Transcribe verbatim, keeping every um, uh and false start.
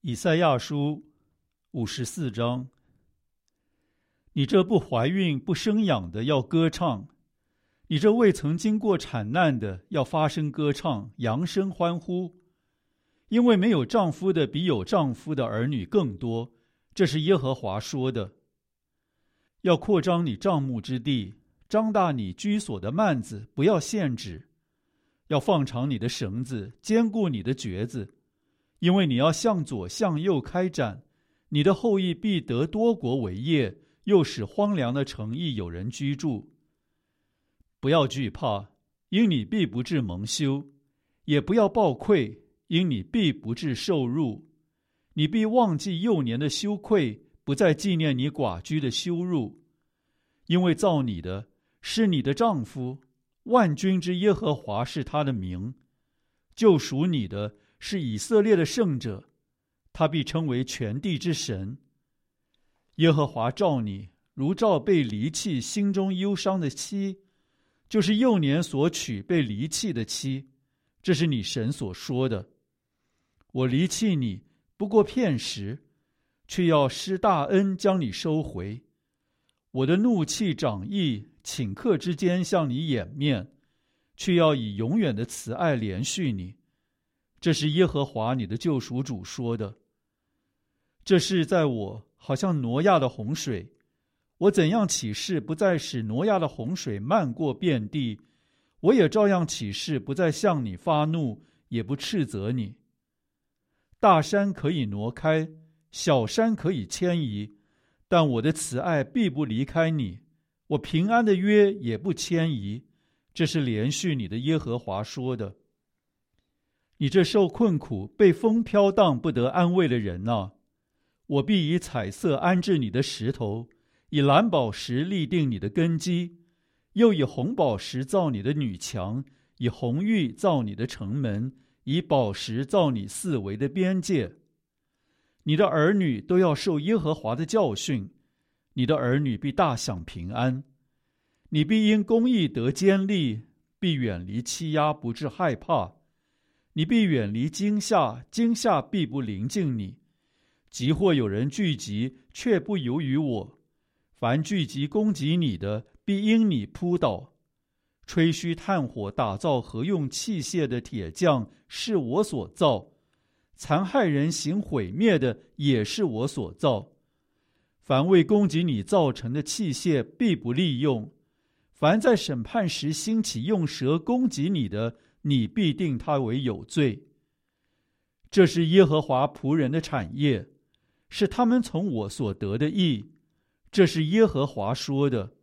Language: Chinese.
以赛亚书五十四章。你这不怀孕不生养的要歌唱，你这未曾经过产难的要发声歌唱，扬声欢呼，因为没有丈夫的比有丈夫的儿女更多，这是耶和华说的。要扩张你帐幕之地，张大你居所的幔子，不要限制，要放长你的绳子，坚固你的橛子，因为你要向左向右开展，你的后裔必得多国为业，又使荒凉的城邑有人居住。不要惧怕，因你必不致蒙羞；也不要抱愧，因你必不致受辱。你必忘记幼年的羞愧，不再纪念你寡居的羞辱。因为造你的是你的丈夫，万军之耶和华是他的名；救赎你的是以色列的圣者，他必称为全地之神。耶和华照你，如照被离弃心中忧伤的妻，就是幼年所娶被离弃的妻，这是你神所说的。我离弃你不过片时，却要施大恩将你收回。我的怒气长意，顷刻之间向你掩面，却要以永远的慈爱连续你。这是耶和华你的救赎主说的。这事在我好像挪亚的洪水，我怎样起誓不再使挪亚的洪水漫过遍地，我也照样起誓不再向你发怒，也不斥责你。大山可以挪开，小山可以迁移，但我的慈爱必不离开你，我平安的约也不迁移。这是连续你的耶和华说的。你这受困苦被风飘荡不得安慰的人啊，我必以彩色安置你的石头，以蓝宝石立定你的根基，又以红宝石造你的女墙，以红玉造你的城门，以宝石造你四围的边界。你的儿女都要受耶和华的教训，你的儿女必大享平安。你必因公义得坚立，必远离欺压，不致害怕。你必远离惊吓，惊吓必不临近你。即或有人聚集，却不由于我。凡聚集攻击你的，必因你扑倒。吹嘘炭火打造合用器械的铁匠是我所造，残害人行毁灭的也是我所造。凡为攻击你造成的器械必不利用。凡在审判时兴起用舌攻击你的，你必定他为有罪。这是耶和华仆人的产业，是他们从我所得的义。这是耶和华说的。